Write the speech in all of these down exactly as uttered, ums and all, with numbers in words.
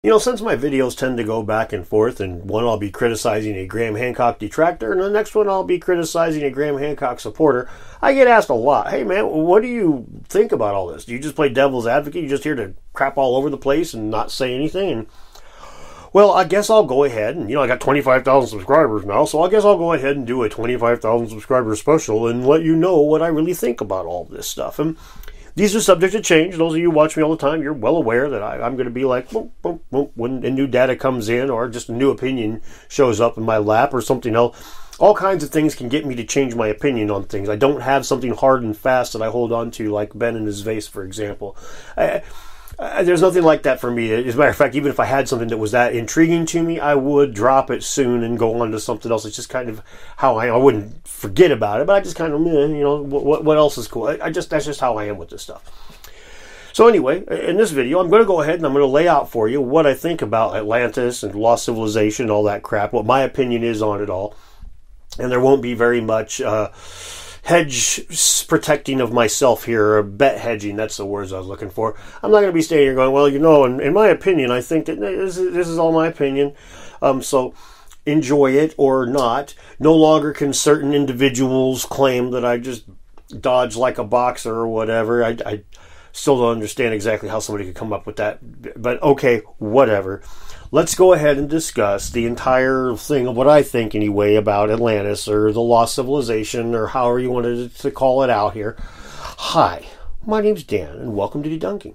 You know, since my videos tend to go back and forth, and one I'll be criticizing a Graham Hancock detractor, and the next one I'll be criticizing a Graham Hancock supporter, I get asked a lot, hey man, what do you think about all this? Do you just play devil's advocate? You just here to crap all over the place and not say anything? And, well, I guess I'll go ahead, and you know, I got twenty-five thousand subscribers now, so I guess I'll go ahead and do a twenty-five thousand subscriber special and let you know what I really think about all this stuff. And these are subject to change. Those of you who watch me all the time, you're well aware that I, I'm going to be like, boom, boom, boom, when new data comes in or just a new opinion shows up in my lap or something else. All kinds of things can get me to change my opinion on things. I don't have something hard and fast that I hold on to, like Ben and his vase, for example. I, I, there's nothing like that for me. As a matter of fact, even if I had something that was that intriguing to me, I would drop it soon and go on to something else. It's just kind of how I, I wouldn't forget about it, but I just kind of, you know, what, what else is cool? I, I just, that's just how I am with this stuff. So anyway, in this video, I'm going to go ahead and I'm going to lay out for you what I think about Atlantis and lost civilization and all that crap, what my opinion is on it all. And there won't be very much uh, hedge protecting of myself here, or bet hedging, that's the words I was looking for. I'm not going to be standing here going, well, you know, in, in my opinion, I think that this is, this is all my opinion. Um, so enjoy it or not. No longer can certain individuals claim that I just dodge like a boxer or whatever. I, I still don't understand exactly how somebody could come up with that, but okay, whatever. Let's go ahead and discuss the entire thing of what I think anyway about Atlantis or the lost civilization or however you wanted to call it out here. Hi, my name's Dan and welcome to Debunking.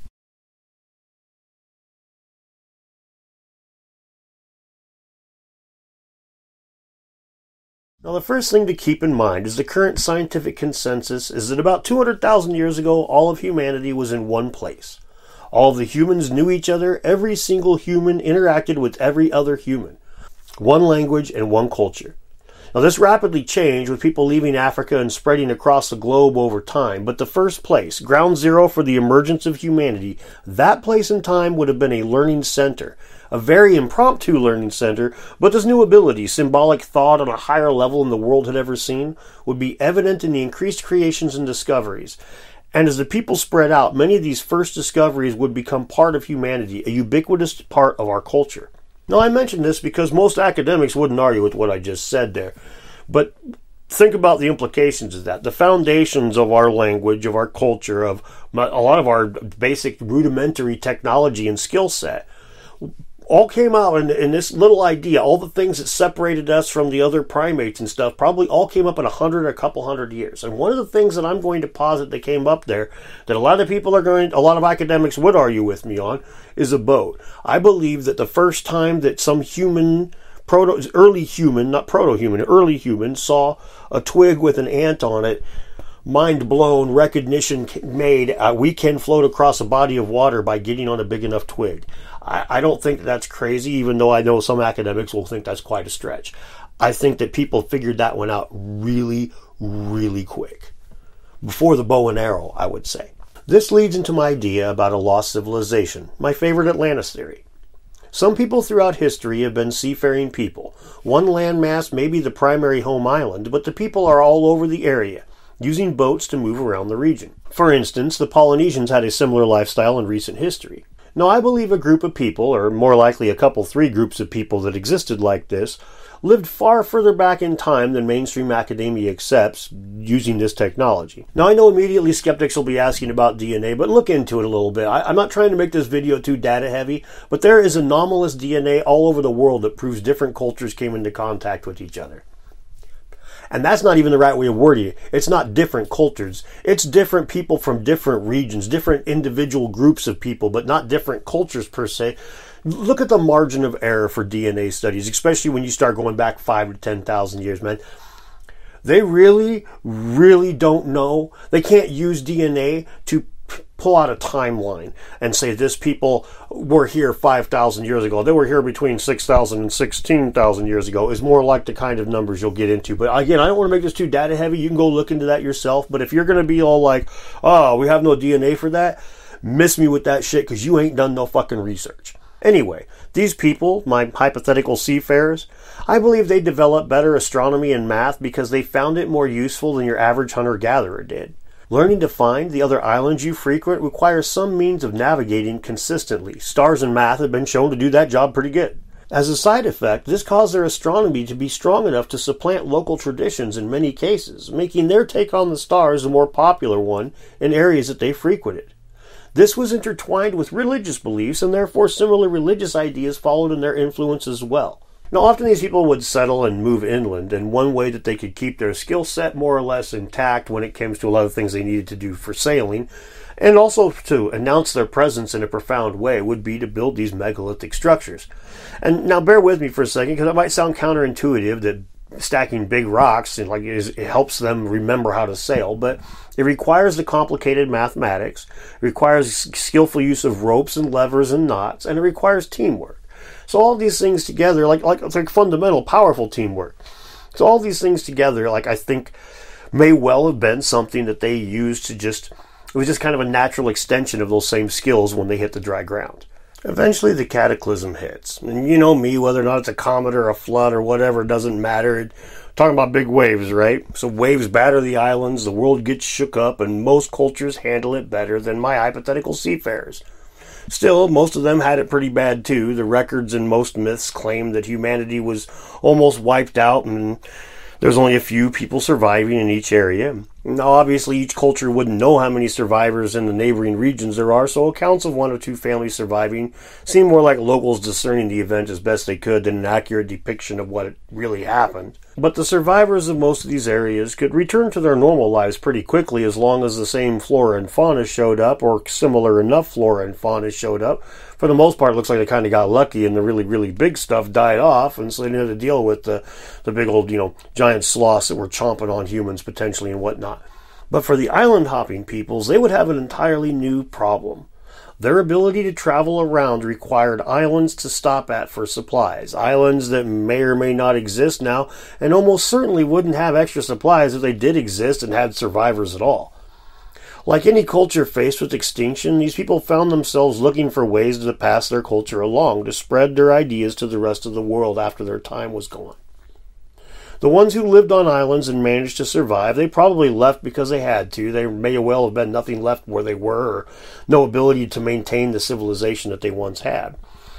Now, the first thing to keep in mind is the current scientific consensus is that about two hundred thousand years ago, all of humanity was in one place. All of the humans knew each other. Every single human interacted with every other human. One language and one culture. Now, this rapidly changed with people leaving Africa and spreading across the globe over time. But the first place, ground zero for the emergence of humanity, that place and time would have been a learning center. A very impromptu learning center, but this new ability, symbolic thought on a higher level than the world had ever seen, would be evident in the increased creations and discoveries. And as the people spread out, many of these first discoveries would become part of humanity, a ubiquitous part of our culture. Now, I mention this because most academics wouldn't argue with what I just said there. But think about the implications of that. The foundations of our language, of our culture, of a lot of our basic rudimentary technology and skill set all came out in, in this little idea. All the things that separated us from the other primates and stuff probably all came up in a hundred or a couple hundred years. And one of the things that I'm going to posit that came up there that a lot of people are going, a lot of academics would argue with me on, is a boat. I believe that the first time that some human, proto, early human, not proto-human, early human saw a twig with an ant on it, mind blown, recognition made, uh, we can float across a body of water by getting on a big enough twig. I, I don't think that's crazy, even though I know some academics will think that's quite a stretch. I think that people figured that one out really, really quick. Before the bow and arrow, I would say. This leads into my idea about a lost civilization, my favorite Atlantis theory. Some people throughout history have been seafaring people. One landmass may be the primary home island, but the people are all over the area, using boats to move around the region. For instance, the Polynesians had a similar lifestyle in recent history. Now, I believe a group of people, or more likely a couple, three groups of people that existed like this, lived far further back in time than mainstream academia accepts using this technology. Now, I know immediately skeptics will be asking about D N A, but look into it a little bit. I, I'm not trying to make this video too data heavy, but there is anomalous D N A all over the world that proves different cultures came into contact with each other. And that's not even the right way of wording it. It's not different cultures. It's different people from different regions, different individual groups of people, but not different cultures per se. Look at the margin of error for D N A studies, especially when you start going back five to ten thousand years, man. They really, really don't know. They can't use D N A to pull out a timeline and say this people were here five thousand years ago. They were here between six thousand and sixteen thousand years ago is more like the kind of numbers you'll get into. But again, I don't want to make this too data heavy. You can go look into that yourself. But if you're going to be all like, oh, we have no D N A for that, miss me with that shit because you ain't done no fucking research. Anyway, these people, my hypothetical seafarers, I believe they developed better astronomy and math because they found it more useful than your average hunter-gatherer did. Learning to find the other islands you frequent requires some means of navigating consistently. Stars and math have been shown to do that job pretty good. As a side effect, this caused their astronomy to be strong enough to supplant local traditions in many cases, making their take on the stars a more popular one in areas that they frequented. This was intertwined with religious beliefs, and therefore similar religious ideas followed in their influence as well. Now, often these people would settle and move inland, and one way that they could keep their skill set more or less intact when it comes to a lot of things they needed to do for sailing, and also to announce their presence in a profound way, would be to build these megalithic structures. And now bear with me for a second, because it might sound counterintuitive that stacking big rocks like is, it helps them remember how to sail, but it requires the complicated mathematics, it requires skillful use of ropes and levers and knots, and it requires teamwork. So all these things together, like like it's like fundamental, powerful teamwork. So all these things together, like I think, may well have been something that they used to just, it was just kind of a natural extension of those same skills when they hit the dry ground. Eventually the cataclysm hits. And you know me, whether or not it's a comet or a flood or whatever, it doesn't matter. It, talking about big waves, right? So waves batter the islands, the world gets shook up, and most cultures handle it better than my hypothetical seafarers. Still, most of them had it pretty bad too. The records in most myths claim that humanity was almost wiped out and there's only a few people surviving in each area. Now, obviously, each culture wouldn't know how many survivors in the neighboring regions there are, so accounts of one or two families surviving seem more like locals discerning the event as best they could than an accurate depiction of what really happened. But the survivors of most of these areas could return to their normal lives pretty quickly as long as the same flora and fauna showed up, or similar enough flora and fauna showed up. For the most part, it looks like they kind of got lucky and the really, really big stuff died off, and so they didn't have to deal with the, the big old, you know, giant sloths that were chomping on humans potentially and whatnot. But for the island-hopping peoples, they would have an entirely new problem. Their ability to travel around required islands to stop at for supplies, islands that may or may not exist now, and almost certainly wouldn't have extra supplies if they did exist and had survivors at all. Like any culture faced with extinction, these people found themselves looking for ways to pass their culture along, to spread their ideas to the rest of the world after their time was gone. The ones who lived on islands and managed to survive, they probably left because they had to. There may well have been nothing left where they were, or no ability to maintain the civilization that they once had.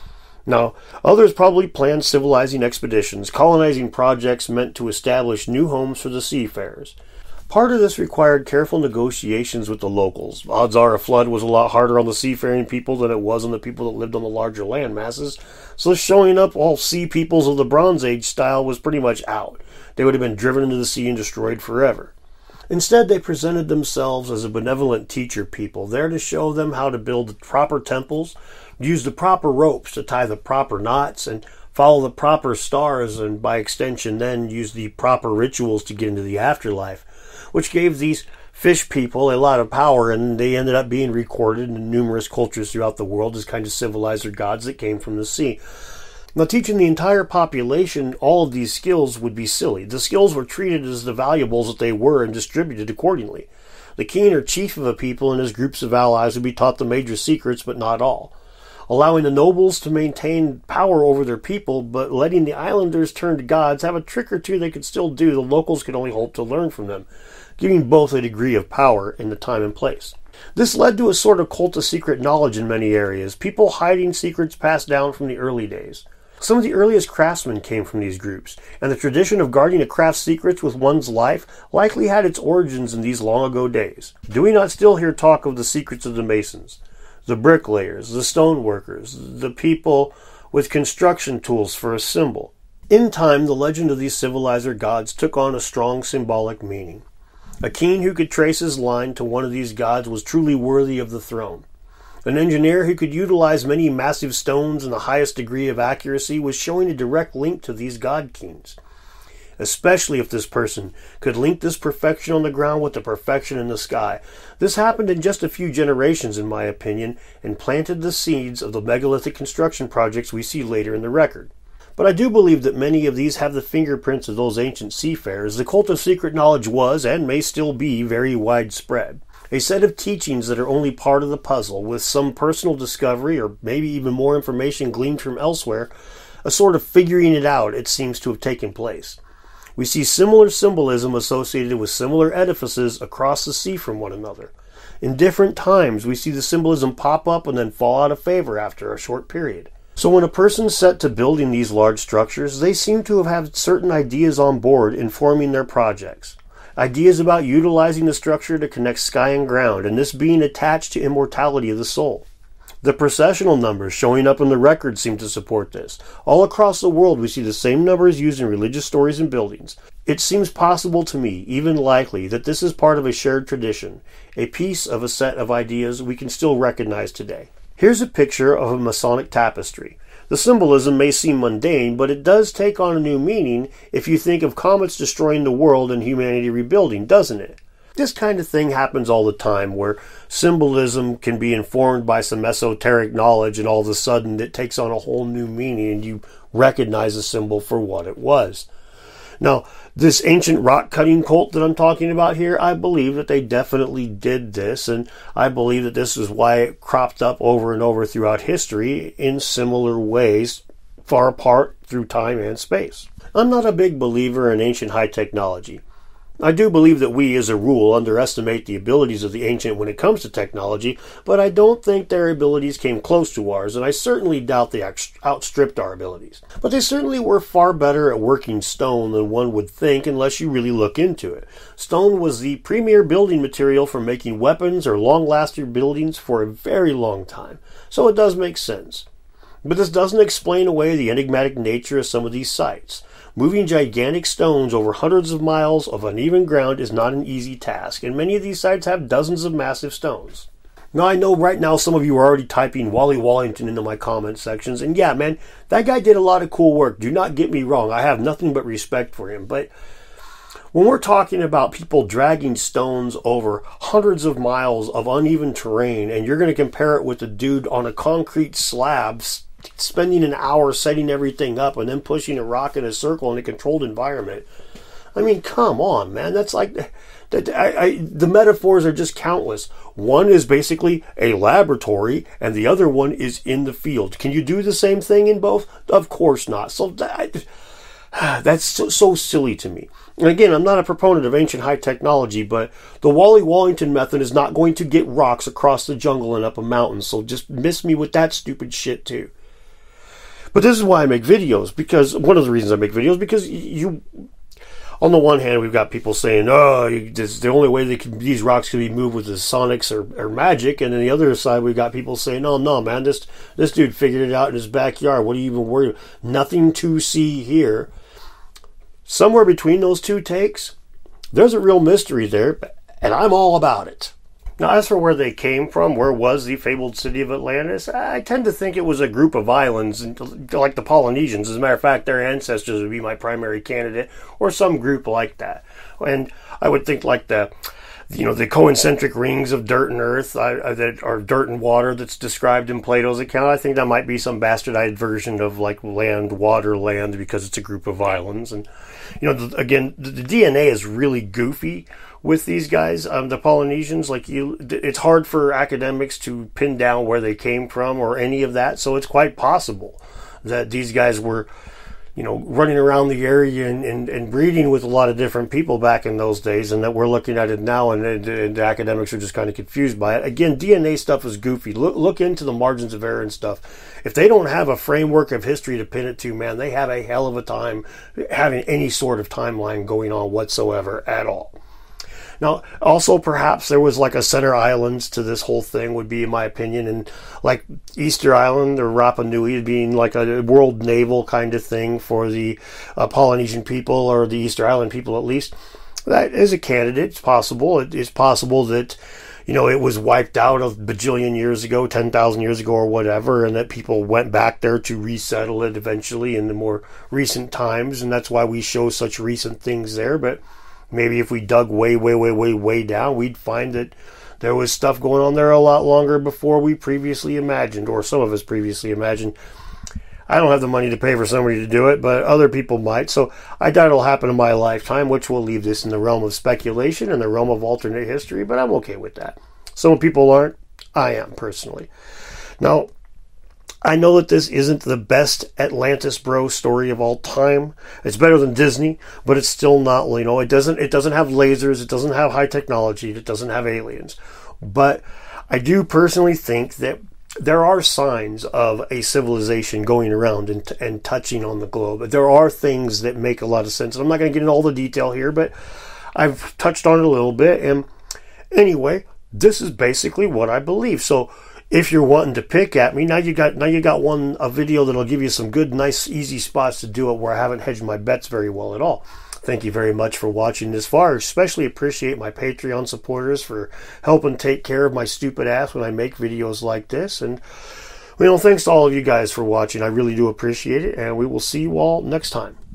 Now, others probably planned civilizing expeditions, colonizing projects meant to establish new homes for the seafarers. Part of this required careful negotiations with the locals. Odds are a flood was a lot harder on the seafaring people than it was on the people that lived on the larger land masses, so showing up all sea peoples of the Bronze Age style was pretty much out. They would have been driven into the sea and destroyed forever. Instead, they presented themselves as a benevolent teacher people, there to show them how to build the proper temples, use the proper ropes to tie the proper knots, and follow the proper stars, and by extension then use the proper rituals to get into the afterlife, which gave these fish people a lot of power, and they ended up being recorded in numerous cultures throughout the world as kind of civilizer gods that came from the sea. Now, teaching the entire population all of these skills would be silly. The skills were treated as the valuables that they were and distributed accordingly. The king or chief of a people and his groups of allies would be taught the major secrets, but not all. Allowing the nobles to maintain power over their people, but letting the islanders turn to gods have a trick or two they could still do. The locals could only hope to learn from them, giving both a degree of power in the time and place. This led to a sort of cult of secret knowledge in many areas, people hiding secrets passed down from the early days. Some of the earliest craftsmen came from these groups, and the tradition of guarding a craft's secrets with one's life likely had its origins in these long ago days. Do we not still hear talk of the secrets of the masons, the bricklayers, the stoneworkers, the people with construction tools for a symbol? In time, the legend of these civilizer gods took on a strong symbolic meaning. A king who could trace his line to one of these gods was truly worthy of the throne. An engineer who could utilize many massive stones in the highest degree of accuracy was showing a direct link to these god kings. Especially if this person could link this perfection on the ground with the perfection in the sky. This happened in just a few generations, in my opinion, and planted the seeds of the megalithic construction projects we see later in the record. But I do believe that many of these have the fingerprints of those ancient seafarers. The cult of secret knowledge was, and may still be, very widespread. A set of teachings that are only part of the puzzle, with some personal discovery or maybe even more information gleaned from elsewhere, a sort of figuring it out, it seems to have taken place. We see similar symbolism associated with similar edifices across the sea from one another. In different times, we see the symbolism pop up and then fall out of favor after a short period. So when a person set to building these large structures, they seem to have had certain ideas on board in forming their projects. Ideas about utilizing the structure to connect sky and ground, and this being attached to immortality of the soul. The processional numbers showing up in the records seem to support this. All across the world we see the same numbers used in religious stories and buildings. It seems possible to me, even likely, that this is part of a shared tradition, a piece of a set of ideas we can still recognize today. Here's a picture of a Masonic tapestry. The symbolism may seem mundane, but it does take on a new meaning if you think of comets destroying the world and humanity rebuilding, doesn't it? This kind of thing happens all the time, where symbolism can be informed by some esoteric knowledge and all of a sudden it takes on a whole new meaning and you recognize the symbol for what it was. Now, this ancient rock cutting cult that I'm talking about here, I believe that they definitely did this, and I believe that this is why it cropped up over and over throughout history in similar ways, far apart through time and space. I'm not a big believer in ancient high technology. I do believe that we, as a rule, underestimate the abilities of the ancient when it comes to technology, but I don't think their abilities came close to ours, and I certainly doubt they outstripped our abilities. But they certainly were far better at working stone than one would think unless you really look into it. Stone was the premier building material for making weapons or long-lasting buildings for a very long time, so it does make sense. But this doesn't explain away the enigmatic nature of some of these sites. Moving gigantic stones over hundreds of miles of uneven ground is not an easy task, and many of these sites have dozens of massive stones. Now, I know right now some of you are already typing Wally Wallington into my comment sections, and yeah, man, that guy did a lot of cool work. Do not get me wrong. I have nothing but respect for him, but when we're talking about people dragging stones over hundreds of miles of uneven terrain, and you're going to compare it with a dude on a concrete slab spending an hour setting everything up and then pushing a rock in a circle in a controlled environment. I mean, come on, man. That's like, that. I, I, the metaphors are just countless. One is basically a laboratory and the other one is in the field. Can you do the same thing in both? Of course not. So that, that's so, so silly to me. And again, I'm not a proponent of ancient high technology, but the Wally Wallington method is not going to get rocks across the jungle and up a mountain. So just miss me with that stupid shit too. But this is why I make videos, because one of the reasons I make videos, because you, on the one hand, we've got people saying, oh, this is the only way they can, these rocks can be moved with the sonics or, or magic. And on the other side, we've got people saying, oh, no, man, this, this dude figured it out in his backyard. What are you even worried about? Nothing to see here. Somewhere between those two takes, there's a real mystery there, and I'm all about it. Now, as for where they came from, where was the fabled city of Atlantis, I tend to think it was a group of islands, like the Polynesians. As a matter of fact, their ancestors would be my primary candidate, or some group like that. And I would think like the, you know, the concentric rings of dirt and earth, uh, that are dirt and water that's described in Plato's account. I think that might be some bastardized version of like land, water, land, because it's a group of islands. And, you know, the, again, the, the D N A is really goofy with these guys, um, the Polynesians. Like, you, it's hard for academics to pin down where they came from or any of that. So it's quite possible that these guys were, you know, running around the area and, and, and breeding with a lot of different people back in those days, and that we're looking at it now, and, and, and the academics are just kind of confused by it. Again, D N A stuff is goofy. Look, look into the margins of error and stuff. If they don't have a framework of history to pin it to, man, they have a hell of a time having any sort of timeline going on whatsoever at all. Now, also, perhaps there was like a center islands to this whole thing, would be in my opinion, and like Easter Island or Rapa Nui being like a world naval kind of thing for the uh, Polynesian people, or the Easter Island people at least. That is a candidate. It's possible. It is possible that, you know, it was wiped out a bajillion years ago, ten thousand years ago or whatever, and that people went back there to resettle it eventually in the more recent times, and that's why we show such recent things there. But maybe if we dug way, way, way, way, way down, we'd find that there was stuff going on there a lot longer before we previously imagined, or some of us previously imagined. I don't have the money to pay for somebody to do it, but other people might. So I doubt it'll happen in my lifetime, which will leave this in the realm of speculation and the realm of alternate history, but I'm okay with that. Some people aren't. I am, personally. Now, I know that this isn't the best Atlantis bro story of all time. It's better than Disney, but it's still not, you know, it doesn't it doesn't have lasers, it doesn't have high technology, it doesn't have aliens. But I do personally think that there are signs of a civilization going around and, and touching on the globe. There are things that make a lot of sense. And I'm not going to get into all the detail here, but I've touched on it a little bit. And anyway, this is basically what I believe. So if you're wanting to pick at me, now you got now you got one a video that'll give you some good, nice, easy spots to do it where I haven't hedged my bets very well at all. Thank you very much for watching this far. Especially appreciate my Patreon supporters for helping take care of my stupid ass when I make videos like this. And, you know, thanks to all of you guys for watching. I really do appreciate it. And we will see you all next time.